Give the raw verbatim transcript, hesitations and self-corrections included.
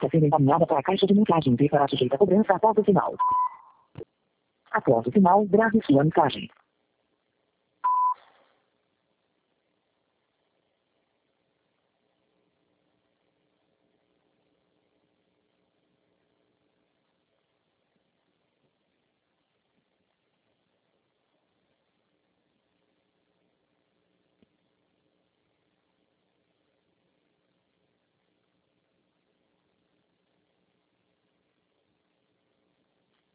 está sendo encaminhada para a caixa de mensagens e será sujeita a cobrança após o sinal. Após o sinal, grave sua mensagem.